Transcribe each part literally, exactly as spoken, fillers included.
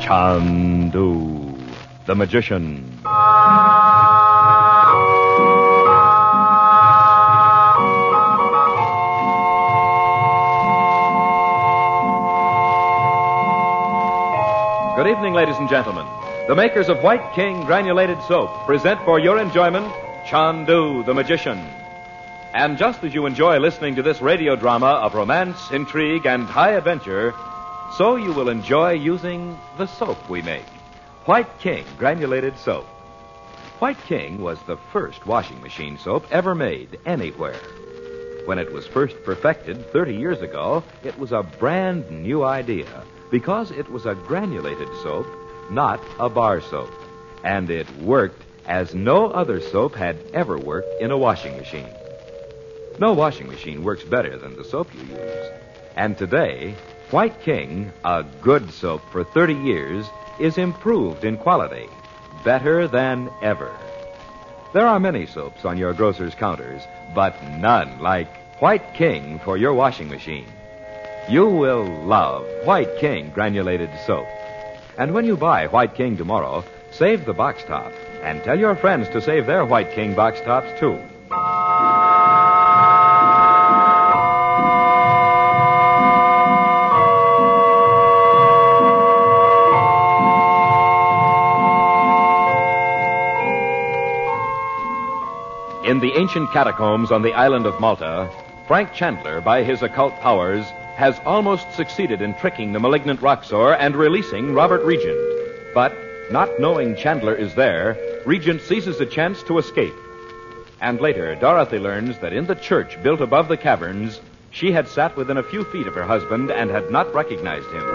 Chandu, the magician. Good evening, ladies and gentlemen. The makers of White King Granulated Soap present for your enjoyment Chandu, the magician. And just as you enjoy listening to this radio drama of romance, intrigue, and high adventure, so you will enjoy using the soap we make, White King Granulated Soap. White King was the first washing machine soap ever made anywhere. When it was first perfected thirty years ago, it was a brand new idea because it was a granulated soap, not a bar soap. And it worked as no other soap had ever worked in a washing machine. No washing machine works better than the soap you use. And today, White King, a good soap for thirty years, is improved in quality, better than ever. There are many soaps on your grocer's counters, but none like White King for your washing machine. You will love White King Granulated Soap. And when you buy White King tomorrow, save the box top and tell your friends to save their White King box tops, too. In the ancient catacombs on the island of Malta, Frank Chandler, by his occult powers, has almost succeeded in tricking the malignant Roxor and releasing Robert Regent. But, not knowing Chandler is there, Regent seizes a chance to escape. And later, Dorothy learns that in the church built above the caverns, she had sat within a few feet of her husband and had not recognized him.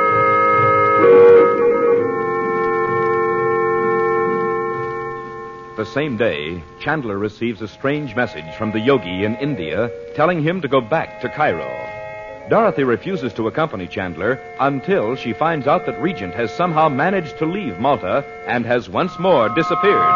The same day, Chandler receives a strange message from the yogi in India telling him to go back to Cairo. Dorothy refuses to accompany Chandler until she finds out that Regent has somehow managed to leave Malta and has once more disappeared.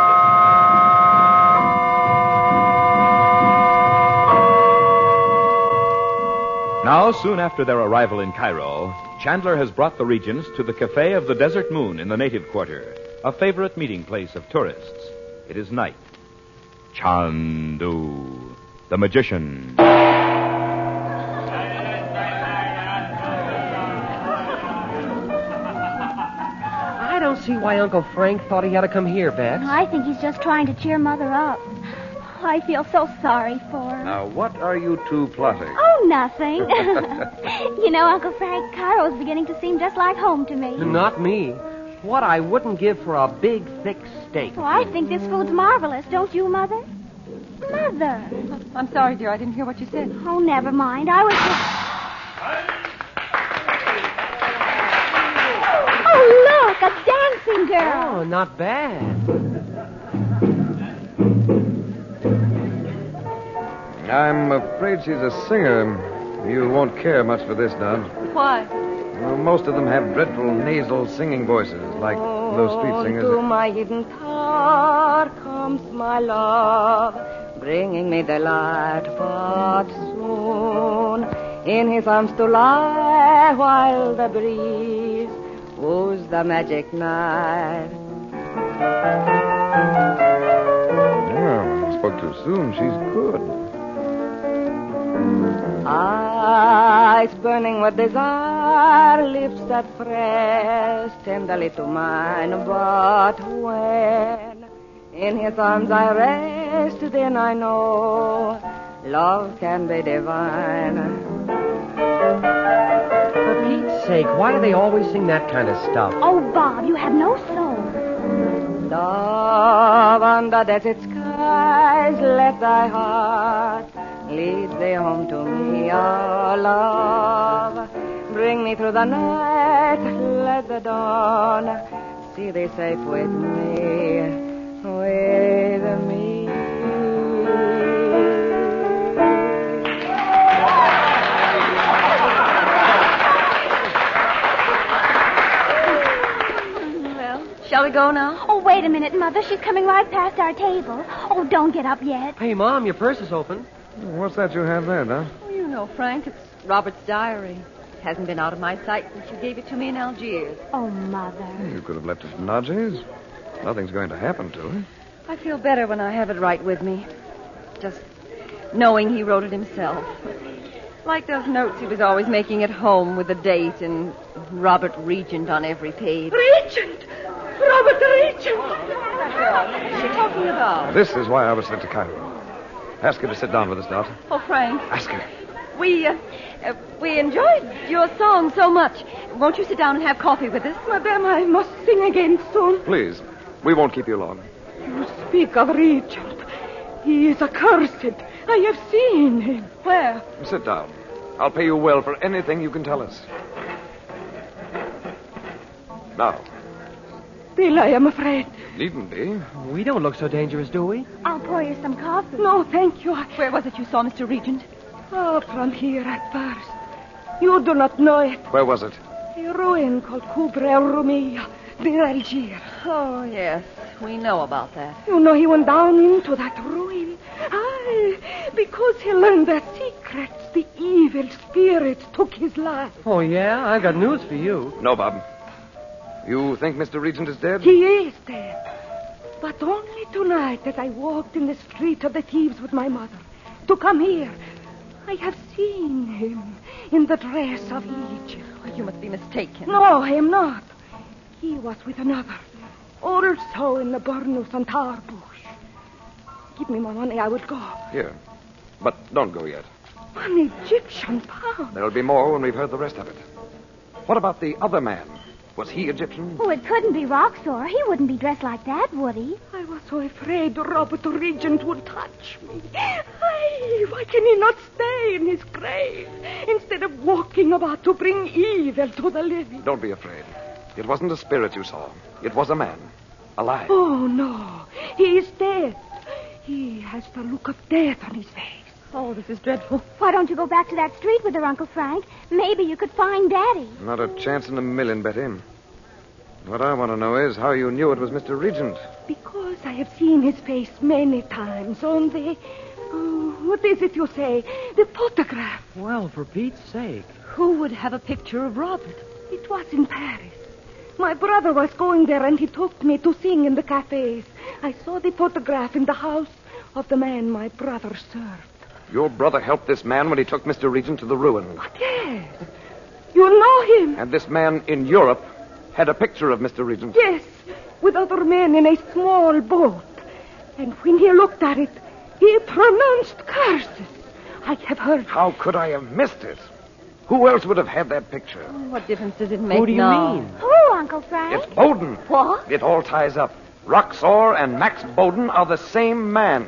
Now, soon after their arrival in Cairo, Chandler has brought the Regents to the Cafe of the Desert Moon in the native quarter, a favorite meeting place of tourists. It is night. Chandu, the magician. I don't see why Uncle Frank thought he had to come here, Babs. I think he's just trying to cheer Mother up. I feel so sorry for her. Now, what are you two plotting? Oh, nothing. You know, Uncle Frank, Cairo's beginning to seem just like home to me. Not me. What I wouldn't give for a big, thick steak. Oh, I think this food's marvelous, don't you, Mother? Mother. I'm sorry, dear. I didn't hear what you said. Oh, never mind. I was just... Oh, look, a dancing girl. Oh, not bad. I'm afraid she's a singer. You won't care much for this, Dodge. Why? Well, most of them have dreadful nasal singing voices, like oh, those street singers. To my hidden tower comes my love, bringing me delight, but soon in his arms to lie while the breeze woos the magic night. Well, I spoke too soon. She's good. Eyes burning with desire, lips that press tenderly to mine. But when in his arms I rest, then I know love can be divine. For Pete's sake, why do they always sing that kind of stuff? Oh, Bob, you have no soul. Love under desert skies, let thy heart lead thee home to me, our love. Bring me through the night, let the dawn see thee safe with me, with me. Well, shall we go now? Oh, wait a minute, Mother. She's coming right past our table. Oh, don't get up yet. Hey, Mom, your purse is open. What's that you have there, Dodge? Oh, you know, Frank, it's Robert's diary. Hasn't been out of my sight since you gave it to me in Algiers. Oh, Mother. You could have left it in Algiers. Nothing's going to happen to it. I feel better when I have it right with me. Just knowing he wrote it himself. Like those notes he was always making at home with the date and Robert Regent on every page. Regent! Robert Regent! What's she talking about? This is why I was sent to Cairo. Ask her to sit down with us, Dot. Oh, Frank. Ask her. We, uh, uh, we enjoyed your song so much. Won't you sit down and have coffee with us? Madame, I must sing again soon. Please. We won't keep you long. You speak of Regent. He is accursed. I have seen him. Where? Sit down. I'll pay you well for anything you can tell us. Now. Still, I am afraid. Needn't be. We don't look so dangerous, do we? I'll pour you some coffee. No, thank you. I... Where was it you saw Mister Regent? Oh, from here at first. You do not know it. Where was it? A ruin called Kubra El Rumiyya, near Algiers. Oh, yes. We know about that. You know, he went down into that ruin. Aye, because he learned their secrets, the evil spirits took his life. Oh, yeah? I got news for you. No, Bob. You think Mister Regent is dead? He is dead. But only tonight, as I walked in the street of the thieves with my mother, to come here, I have seen him in the dress of Egypt. Oh, you must be mistaken. No, I am not. He was with another, also in the Burnous and Tar bush. Give me my money, I will go. Here. But don't go yet. One Egyptian pound. There'll be more when we've heard the rest of it. What about the other man? Was he Egyptian? Oh, it couldn't be Roxor. He wouldn't be dressed like that, would he? I was so afraid Robert Regent would touch me. Aye, why can he not stay in his grave instead of walking about to bring evil to the living? Don't be afraid. It wasn't a spirit you saw. It was a man. Alive. Oh, no. He is dead. He has the look of death on his face. Oh, this is dreadful. Why don't you go back to that street with her, Uncle Frank? Maybe you could find Daddy. Not a chance in a million, Betty. What I want to know is how you knew it was Mister Regent. Because I have seen his face many times on the... Oh, what is it you say? The photograph. Well, for Pete's sake. Who would have a picture of Robert? It was in Paris. My brother was going there and he took me to sing in the cafes. I saw the photograph in the house of the man my brother served. Your brother helped this man when he took Mister Regent to the ruin. But yes. You know him. And this man in Europe had a picture of Mister Regent. Yes, with other men in a small boat. And when he looked at it, he pronounced curses. I have heard... How could I have missed it? Who else would have had that picture? Oh, what difference does it make Who do you now? mean? Who, Uncle Frank? It's Bowden. What? It all ties up. Roxor and Max Bowden are the same man.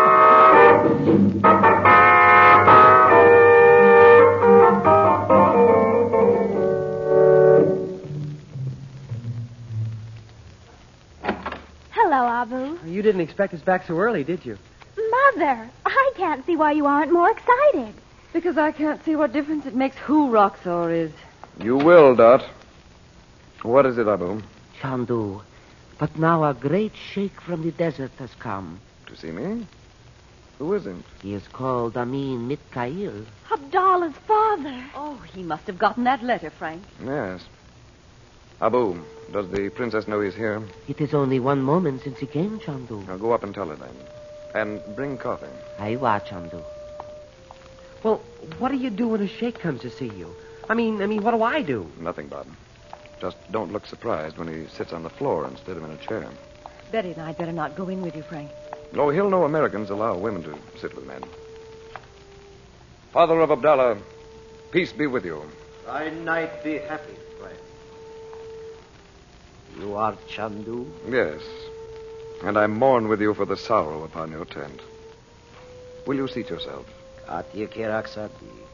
Hello, Abu. You didn't expect us back so early, did you? Mother, I can't see why you aren't more excited. Because I can't see what difference it makes who Roxor is. You will, Dot. What is it, Abu? Chandu, but now a great sheikh from the desert has come. To see me? Who is it? He is called Amin Mitkail. Abdallah's father. Oh, he must have gotten that letter, Frank. Yes. Abu, does the princess know he's here? It is only one moment since he came, Chandu. Now go up and tell her then. And bring coffee. I watch, Chandu. Well, what do you do when a sheikh comes to see you? I mean, I mean, what do I do? Nothing, Bob. Just don't look surprised when he sits on the floor instead of in a chair. Betty and I'd better not go in with you, Frank. No, he'll know Americans allow women to sit with men. Father of Abdallah, peace be with you. Thy night be happy, friend. You are Chandu? Yes. And I mourn with you for the sorrow upon your tent. Will you seat yourself? Atiakiraksati.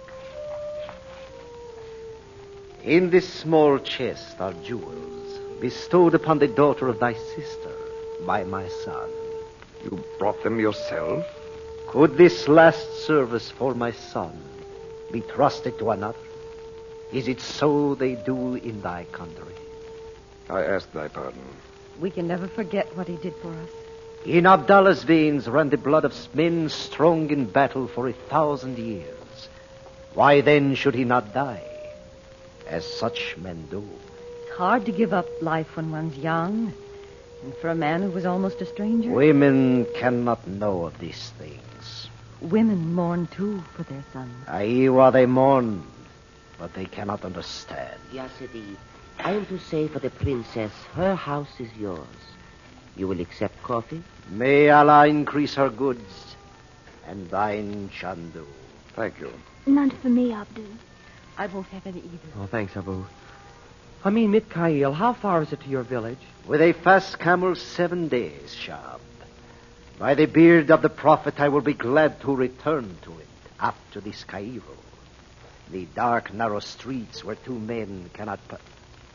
In this small chest are jewels bestowed upon the daughter of thy sister by my son. You brought them yourself? Could this last service for my son be trusted to another? Is it so they do in thy country? I ask thy pardon. We can never forget what he did for us. In Abdallah's veins ran the blood of men strong in battle for a thousand years. Why then should he not die? as such men do. It's hard to give up life when one's young. And for a man who was almost a stranger. Women cannot know of these things. Women mourn, too, for their sons. Aiwa, they mourn, but they cannot understand. Yasidi, I am to say for the princess, her house is yours. You will accept coffee? May Allah increase her goods, and thine, Chandu. Thank you. None for me, Abdul. I won't have any either. Oh, thanks, Abu. I mean, Mikhail, how far is it to your village? With a fast camel, seven days, Shab. By the beard of the Prophet, I will be glad to return to it after this Cairo. The dark, narrow streets where two men cannot... Pa-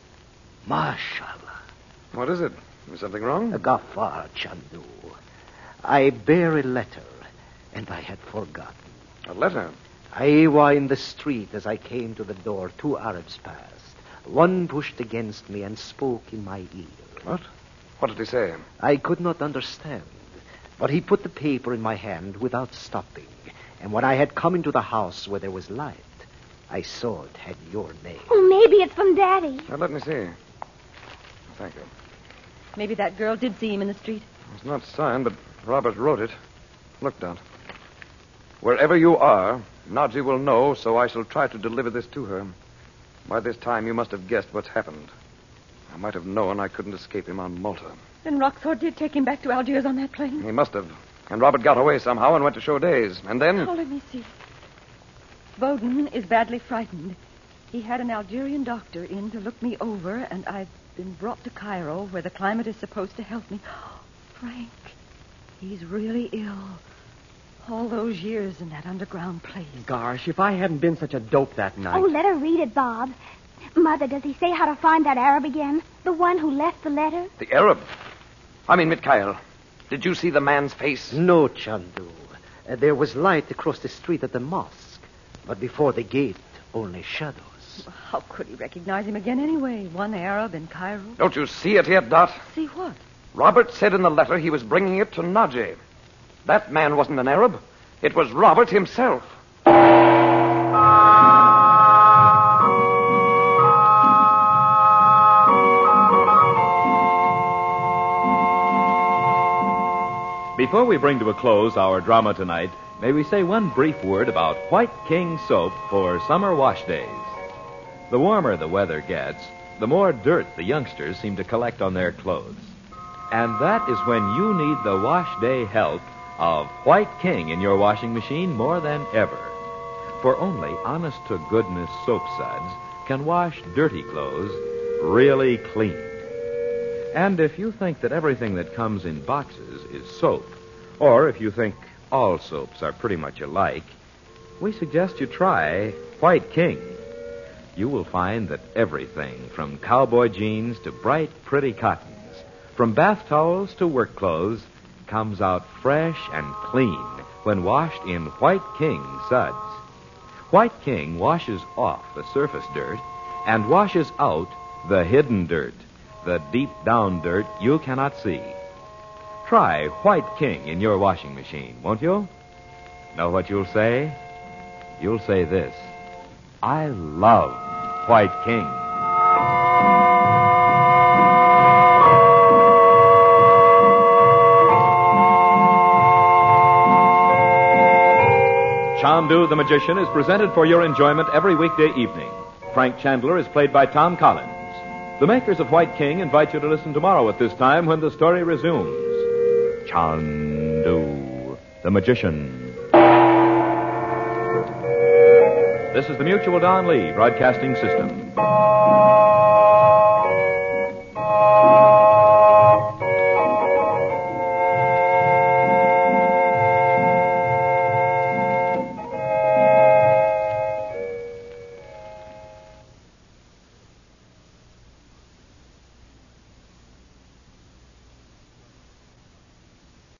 Mashallah. What is it? Is something wrong? A Ghaffar, Chandu. I bear a letter, and I had forgotten. A letter? I was in the street as I came to the door. Two Arabs passed. One pushed against me and spoke in my ear. What? What did he say? I could not understand, but he put the paper in my hand without stopping. And when I had come into the house where there was light, I saw it had your name. Oh, maybe it's from Daddy. Now, let me see. Thank you. Maybe that girl did see him in the street. It's not signed, but Robert wrote it. Look, Dot. Wherever you are, Nadji will know, so I shall try to deliver this to her. By this time, you must have guessed what's happened. I might have known I couldn't escape him on Malta. Then Roxor did take him back to Algiers on that plane? He must have. And Robert got away somehow and went to show days. And then... Oh, let me see. Bowden is badly frightened. He had an Algerian doctor in to look me over, and I've been brought to Cairo, where the climate is supposed to help me. Frank, he's really ill. All those years in that underground place. Gosh, if I hadn't been such a dope that night. Oh, let her read it, Bob. Mother, does he say how to find that Arab again? The one who left the letter? The Arab? I mean, Mikhail, did you see the man's face? No, Chandu. Uh, there was light across the street at the mosque, but before the gate, only shadows. How could he recognize him again anyway? One Arab in Cairo? Don't you see it yet, Dot? See what? Robert said in the letter he was bringing it to Nadji. That man wasn't an Arab. It was Robert himself. Before we bring to a close our drama tonight, may we say one brief word about White King soap for summer wash days. The warmer the weather gets, the more dirt the youngsters seem to collect on their clothes. And that is when you need the wash day help of White King in your washing machine more than ever. For only honest-to-goodness soap suds can wash dirty clothes really clean. And if you think that everything that comes in boxes is soap, or if you think all soaps are pretty much alike, we suggest you try White King. You will find that everything from cowboy jeans to bright, pretty cottons, from bath towels to work clothes, comes out fresh and clean when washed in White King suds. White King washes off the surface dirt and washes out the hidden dirt, the deep down dirt you cannot see. Try White King in your washing machine, won't you? Know what you'll say? You'll say this: I love White King. Chandu the Magician is presented for your enjoyment every weekday evening. Frank Chandler is played by Tom Collins. The makers of White King invite you to listen tomorrow at this time when the story resumes. Chandu the Magician. This is the Mutual Don Lee Broadcasting System.